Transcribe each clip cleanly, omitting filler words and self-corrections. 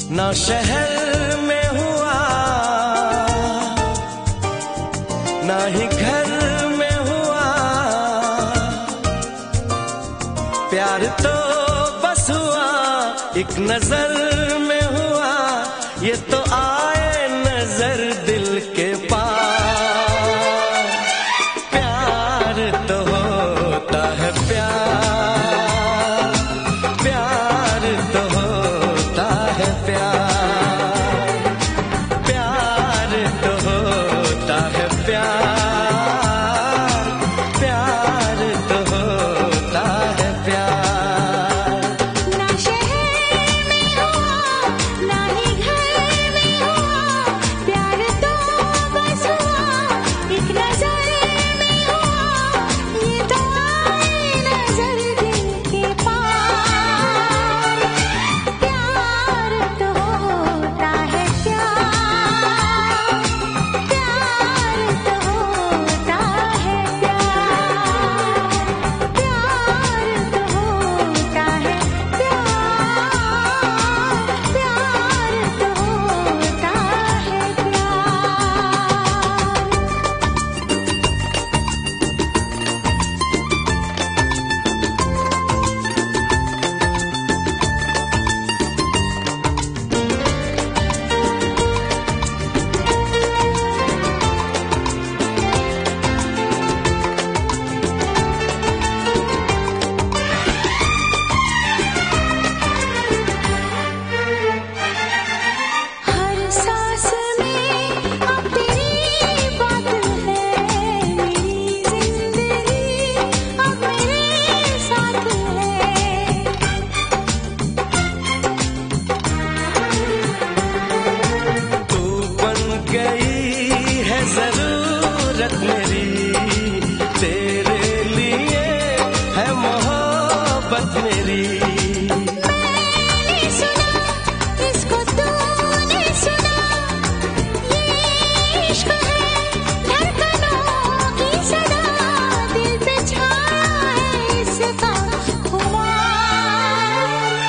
ना शहर में हुआ ना ही घर में हुआ, प्यार तो बस हुआ एक नजर में हुआ, ये तो आए नजर दिल के पार। प्यार तो होता है प्यार, प्यार तो होता है प्यार, प्यार तो होता है प्यार, प्यार तो होता है प्यार। ना शहर में हुआ ना ही घर में हुआ, प्यार तो बस हुआ एक नजर में हुआ, ये तो आए नजर दिल के पार। प्यार तो होता है प्यार, प्यार तो होता है प्यार, प्यार तो होता है प्यार, प्यार तो होता है प्यार। हर सांस में अब तेरी बात है, मेरी जिंदगी अब मेरे साथ है। तू बन गई है जरूरत मेरी, तेरे लिए है मोहब्बत मेरी। मैंने सुना इसको तूने सुना, ये इश्क है धड़कनों की सदा, दिल पे छाया है इसका खुमार।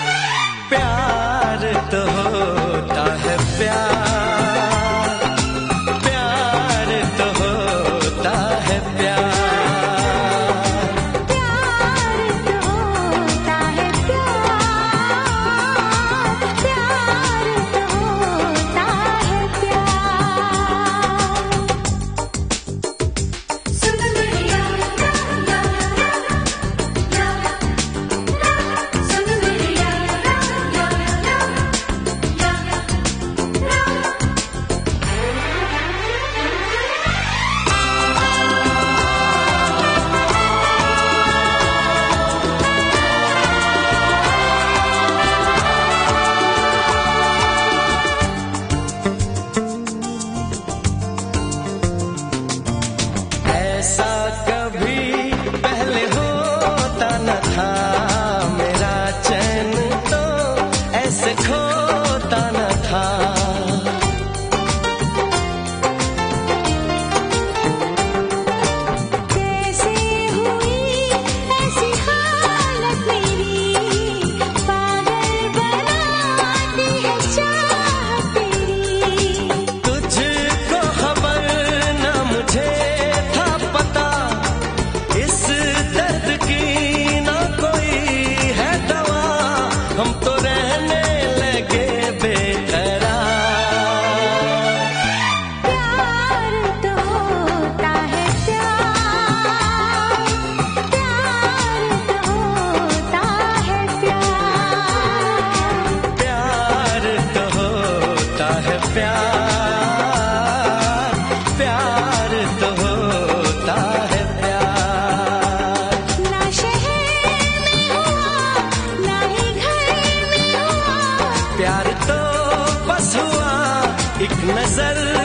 प्यार तो होता है प्यार, प्यार तो होता है प्यार, प्यार तो होता है प्यार, प्यार तो होता है प्यार। सुन मेरी सुन मेरी ऐसा कभी पहले होता न था, मेरा चैन तो ऐसे खोता न था। कैसे हुई ऐसी हालत मेरी, पागल बनाती है चाहत तेरी। तुझको खबर न मुझे था पता, इस दर्द की ना कोई है दवा, हम तो रहने लगे बेकरार। प्यार तो होता है प्यार, प्यार तो होता है प्यार, प्यार तो होता है प्यार, प्यार तो होता है प्यार। ना शहर में हुआ ना ही घर में हुआ, प्यार तो बस हुआ एक नजर